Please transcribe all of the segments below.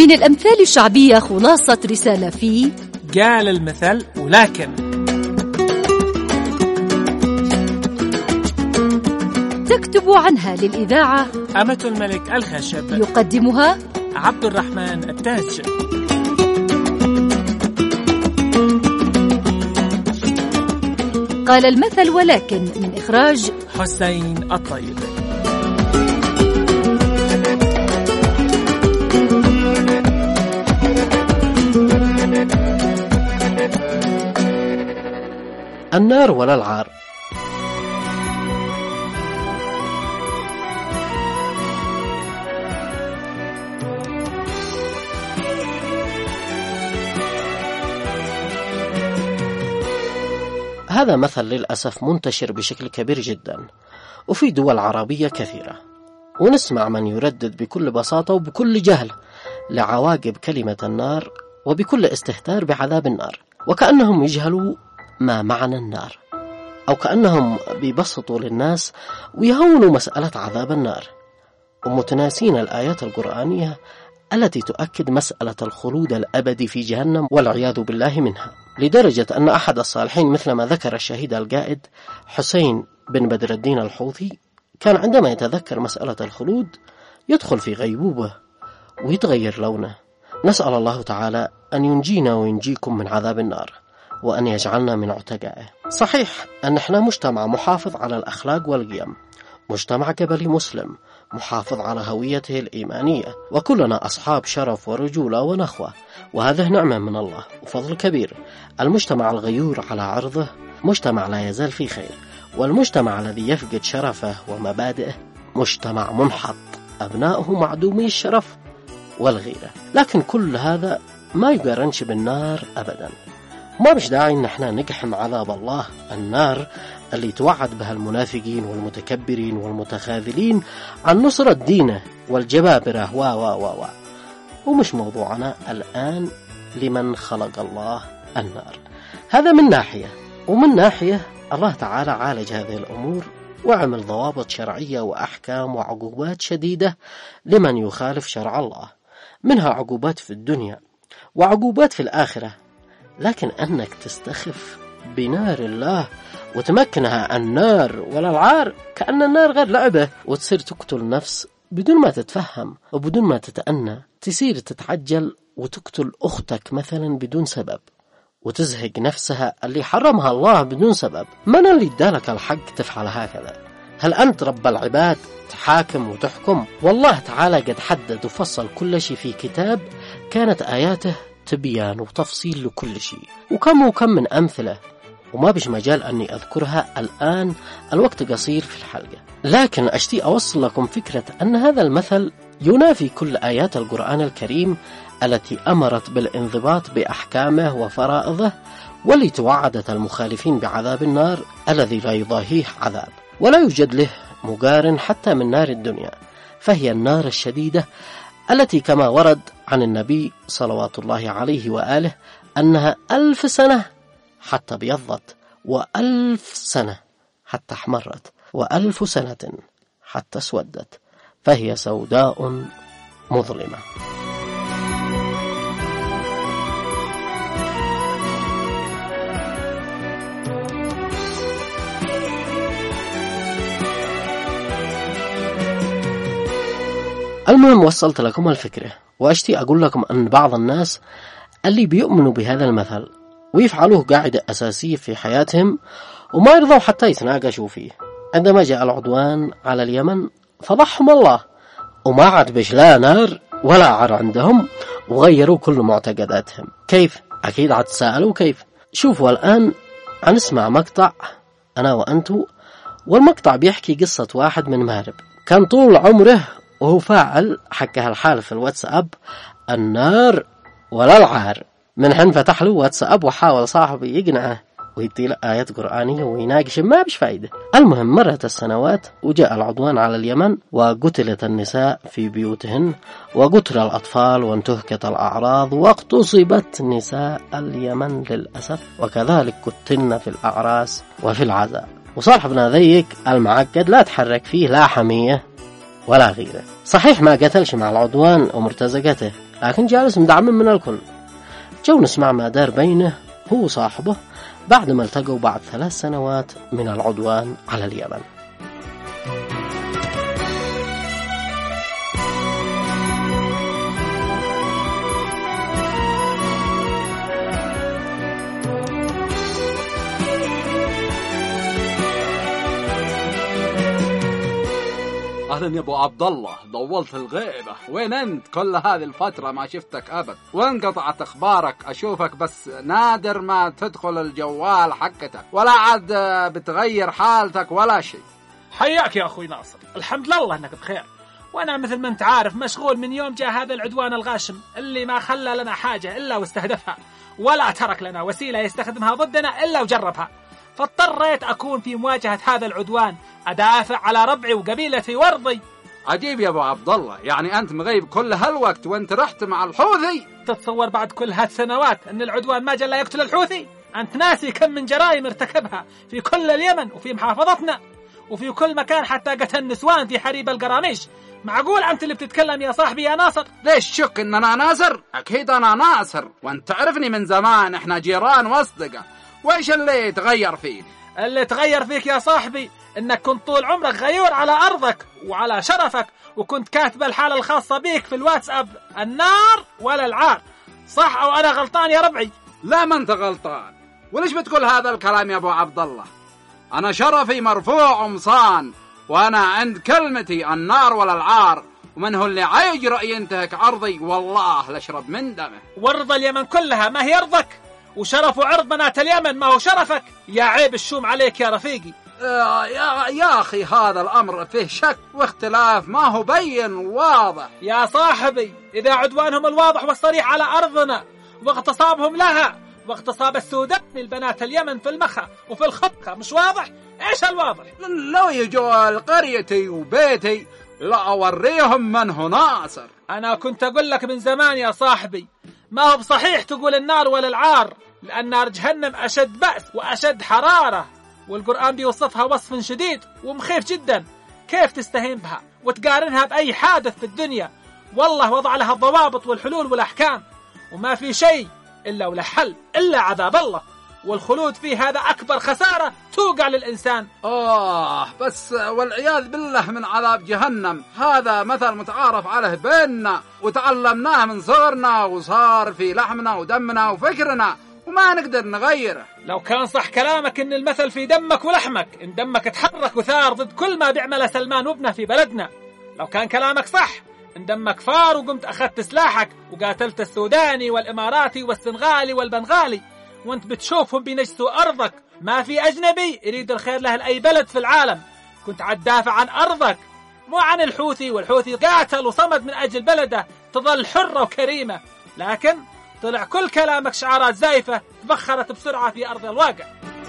من الأمثال الشعبية خلاصة رسالة في قال المثل ولكن. تكتب عنها للإذاعة أمة الملك الخشب. يقدمها عبد الرحمن التاج. قال المثل ولكن، من إخراج حسين الطيب. النار ولا العار. هذا مثل للأسف منتشر بشكل كبير جدا، وفي دول عربية كثيرة، ونسمع من يردد بكل بساطة وبكل جهل لعواقب كلمة النار، وبكل استهتار بعذاب النار، وكأنهم يجهلوا ما معنى النار، أو كأنهم بيبسطوا للناس ويهونوا مسألة عذاب النار، ومتناسين الآيات القرآنية التي تؤكد مسألة الخلود الأبدي في جهنم والعياذ بالله منها، لدرجة أن أحد الصالحين مثل ما ذكر الشهيد القائد حسين بن بدر الدين الحوثي كان عندما يتذكر مسألة الخلود يدخل في غيبوبة ويتغير لونه. نسأل الله تعالى أن ينجينا وينجيكم من عذاب النار، وأن يجعلنا من عتقائه. صحيح أن احنا مجتمع محافظ على الأخلاق والقيم، مجتمع قبلي مسلم محافظ على هويته الإيمانية، وكلنا أصحاب شرف ورجولة ونخوة، وهذا نعمة من الله وفضل كبير. المجتمع الغيور على عرضه مجتمع لا يزال في خير، والمجتمع الذي يفقد شرفه ومبادئه مجتمع منحط، أبناؤه معدومي الشرف والغيرة. لكن كل هذا ما يقارنش بالنار أبدا. ما بش داعي ان احنا نقحم عذاب الله، النار اللي توعد بها المنافقين والمتكبرين والمتخاذلين عن نصرة دينه والجبابرة و ومش موضوعنا الآن لمن خلق الله النار. هذا من ناحية، ومن ناحية الله تعالى عالج هذه الأمور وعمل ضوابط شرعية وأحكام وعقوبات شديدة لمن يخالف شرع الله، منها عقوبات في الدنيا وعقوبات في الآخرة. لكن أنك تستخف بنار الله وتمكنها النار ولا العار، كأن النار غير لعبة، وتصير تقتل نفس بدون ما تتفهم وبدون ما تتأنى، تصير تتعجل وتقتل أختك مثلا بدون سبب، وتزهق نفسها اللي حرمها الله بدون سبب. من اللي ادالك الحق تفعل هكذا؟ هل أنت رب العباد تحاكم وتحكم؟ والله تعالى قد حدد وفصل كل شيء في كتاب كانت آياته تبيان وتفصيل لكل شيء، وكم من أمثلة، وما بش مجال أني أذكرها الآن، الوقت قصير في الحلقة. لكن أشتي أوصل لكم فكرة أن هذا المثل ينافي كل آيات القرآن الكريم التي أمرت بالانضباط بأحكامه وفرائضه، والتي توعدت المخالفين بعذاب النار الذي لا يضاهيه عذاب، ولا يوجد له مقارن حتى من نار الدنيا، فهي النار الشديدة التي كما ورد عن النبي صلوات الله عليه وآله أنها 1000 سنة حتى بيضت، و1000 سنة حتى احمرت، و1000 سنة حتى اسودت، فهي سوداء مظلمة. المهم وصلت لكم الفكرة، وأشتي أقول لكم أن بعض الناس اللي بيؤمنوا بهذا المثل ويفعلوه قاعدة أساسية في حياتهم وما يرضوا حتى يتناقشوا فيه، عندما جاء العدوان على اليمن فضحهم الله، وما عاد بش لا نار ولا عار عندهم، وغيروا كل معتقداتهم. كيف؟ أكيد عاد تسألوا كيف. شوفوا الآن هنسمع مقطع أنا وأنتو، والمقطع بيحكي قصة واحد من مهرب كان طول عمره وهو فاعل حكها الحال في الواتساب النار ولا العار. من حين فتح له واتساب وحاول صاحبه يقنعه ويدي له آيات قرآنية ويناقش، ما بش فايدة. المهم مرت السنوات وجاء العدوان على اليمن، وقتلت النساء في بيوتهن، وقتل الأطفال، وانتهكت الأعراض، واغتصبت نساء اليمن للأسف، وكذلك قتلنا في الأعراس وفي العزاء. وصاحبنا ذيك المعقد لا تحرك فيه لا حمية ولا غيره. صحيح ما قتلش مع العدوان ومرتزقته، لكن جالس مدعم من الكل. جو نسمع ما دار بينه هو وصاحبه بعد ما التقوا بعد 3 سنوات من العدوان على اليمن. أهلا يا أبو عبد الله، ضولت الغيبة، وين أنت؟ كل هذه الفترة ما شفتك أبد، وانقطعت أخبارك، أشوفك بس نادر ما تدخل الجوال حقتك، ولا عاد بتغير حالتك ولا شيء. حياك يا أخوي ناصر، الحمد لله أنك بخير، وأنا مثل ما أنت عارف مشغول من يوم جاء هذا العدوان الغاشم اللي ما خلى لنا حاجة إلا واستهدفها، ولا ترك لنا وسيلة يستخدمها ضدنا إلا وجربها، فاضطريت أكون في مواجهة هذا العدوان أدافع على ربعي وقبيلتي وارضي. عجيب يا أبو عبد الله، يعني أنت مغيب كل هالوقت وأنت رحت مع الحوثي؟ تتصور بعد كل هالسنوات أن العدوان ما جل يقتل الحوثي؟ أنت ناسي كم من جرائم ارتكبها في كل اليمن وفي محافظتنا وفي كل مكان، حتى قتل النسوان في حريب القراميش. معقول أنت اللي بتتكلم يا صاحبي يا ناصر؟ ليش شك إن أنا ناصر؟ أكيد أنا ناصر، وأنت تعرفني من زمان، إحنا جيران واصدقاء. وإيش اللي تغير فيك؟ اللي تغير فيك يا صاحبي إنك كنت طول عمرك غيور على أرضك وعلى شرفك، وكنت كاتب الحالة الخاصة بيك في الواتساب النار ولا العار. صح أو أنا غلطان يا ربعي؟ لا، ما أنت غلطان. وليش بتقول هذا الكلام يا أبو عبد الله؟ أنا شرفي مرفوع ومصان، وأنا عند كلمتي النار ولا العار، ومن هو اللي عيجرأ ينتهك عرضي والله لاشرب من دمه. وارض اليمن كلها ما هي أرضك، وشرف وعرض بنات اليمن ما هو شرفك. يا عيب الشوم عليك يا رفيقي. يا أخي هذا الأمر فيه شك واختلاف، ما هو بين واضح. يا صاحبي إذا عدوانهم الواضح والصريح على أرضنا واغتصابهم لها واغتصاب السودان البنات اليمن في المخا وفي الخبخة مش واضح؟ إيش الواضح؟ لو يجوا لقريتي وبيتي لا أوريهم من هو ناصر. أنا كنت أقول لك من زمان يا صاحبي، ما هو بصحيح تقول النار ولا العار، لأن نار جهنم أشد بأس وأشد حرارة، والقرآن بيوصفها وصف شديد ومخيف جدا. كيف تستهين بها وتقارنها بأي حادث في الدنيا؟ والله وضع لها الضوابط والحلول والأحكام، وما في شيء إلا ولا حل إلا عذاب الله، والخلود فيه هذا أكبر خسارة توقع للإنسان. بس والعياذ بالله من عذاب جهنم، هذا مثل متعارف عليه بيننا وتعلمناه من صغرنا وصار في لحمنا ودمنا وفكرنا وما نقدر نغيره. لو كان صح كلامك إن المثل في دمك ولحمك، إن دمك تحرك وثار ضد كل ما بيعمله سلمان وابنه في بلدنا، لو كان كلامك صح إن دمك فار وقمت أخذت سلاحك وقاتلت السوداني والإماراتي والسنغالي والبنغالي وانت بتشوفهم بينجسوا أرضك، ما في أجنبي يريد الخير له لأي بلد في العالم، كنت عتدافع عن أرضك مو عن الحوثي، والحوثي قاتل وصمد من أجل بلده تظل حرة وكريمة، لكن طلع كل كلامك شعارات زايفة تبخرت بسرعة في أرض الواقع.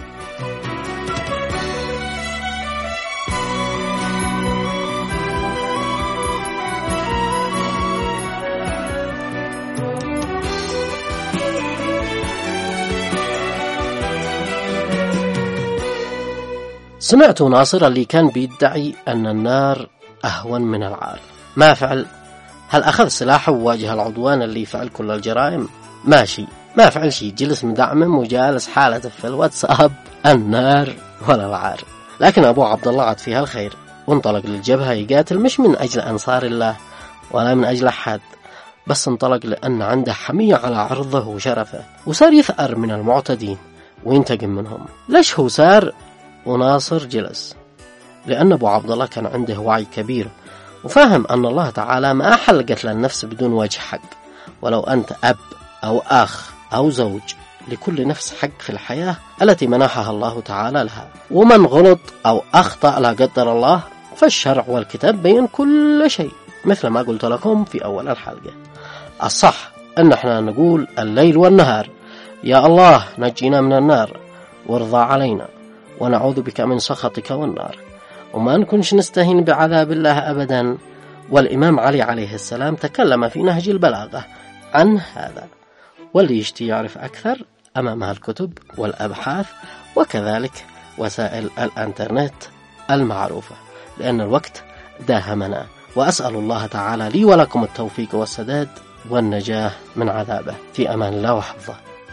سمعت ناصر اللي كان بيدعي أن النار أهون من العار. ما فعل؟ هل أخذ سلاحه وواجه العدوان اللي فعل كل الجرائم؟ ماشي، ما فعل شيء، جلس مدعمم وجالس حالته في الواتساب النار ولا العار. لكن أبو عبد الله عاد فيها الخير وانطلق للجبهة يقاتل، مش من أجل أنصار الله ولا من أجل أحد، بس انطلق لأن عنده حمية على عرضه وشرفه، وصار يثأر من المعتدين وينتقم منهم. ليش هو سار وناصر جلس؟ لأن أبو عبد الله كان عنده وعي كبير وفاهم أن الله تعالى ما أحل قتل النفس بدون وجه حق، ولو أنت أب أو أخ أو زوج، لكل نفس حق في الحياة التي منحها الله تعالى لها، ومن غلط أو أخطأ لا قدر الله فالشرع والكتاب بين كل شيء، مثل ما قلت لكم في أول الحلقة. الصح أن احنا نقول الليل والنهار يا الله نجينا من النار وارضى علينا ونعوذ بك من سخطك والنار، وما نكونش نستهين بعذاب الله أبدا. والإمام علي عليه السلام تكلم في نهج البلاغة عن هذا، واللي يشتي يعرف أكثر أمامها الكتب والأبحاث وكذلك وسائل الانترنت المعروفة، لأن الوقت داهمنا. وأسأل الله تعالى لي ولكم التوفيق والسداد والنجاة من عذابه. في أمان الله وحفظه.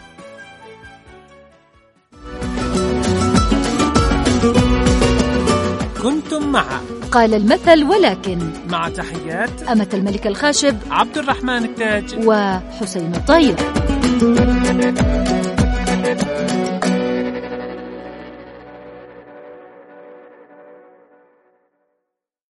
كنتم مع قال المثل ولكن، مع تحيات أمة الملك الخاشب، عبد الرحمن التاج وحسين الطيب.